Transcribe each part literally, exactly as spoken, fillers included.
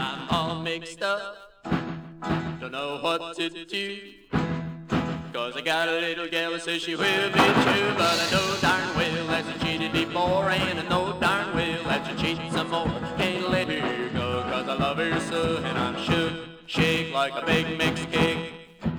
I'm all mixed up, don't know what to do. Cause I got a little gal that says she will be true, but I know darn well that she cheated before, and I know darn well that she cheats some more. Can't let her go cause I love her so, and I'm shook, shake like a big mixed cake.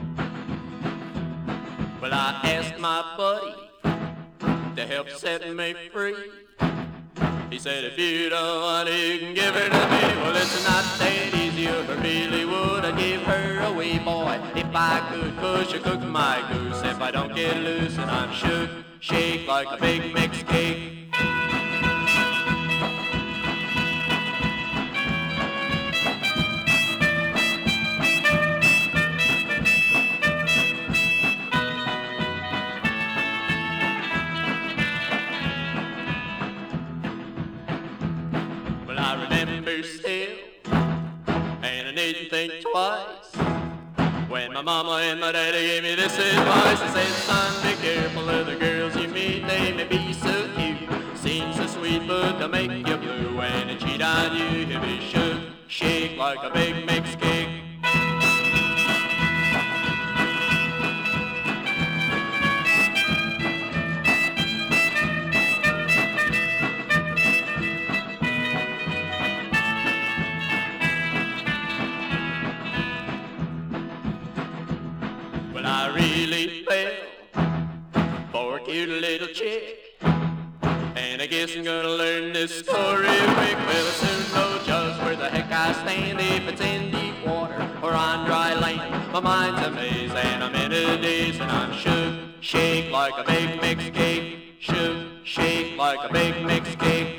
Well, I asked my buddy to help set me free. He said, if you don't want it, you can give her to me. Well, it's not that easy, if I really would, I'd give her away, boy. If I could push or cook my goose, if I don't get loose, and I'm shook, shake like a big mixed cake. I remember still, and I needn't think twice, when my mama and my daddy gave me this advice. They said, son, be careful of the girls you meet, they may be so cute, seem so sweet, but they'll make you blue. When they cheat on you, you'll be shook, shake like a big mixed cake. I really fell for a cute little chick, and I guess I'm gonna learn this story quick. Well, I soon know just where the heck I stand, if it's in deep water or on dry land. My mind's a maze and I'm in a daze, and I'm shook, shake like a big mixed cake. Shook, shake like a big mixed cake.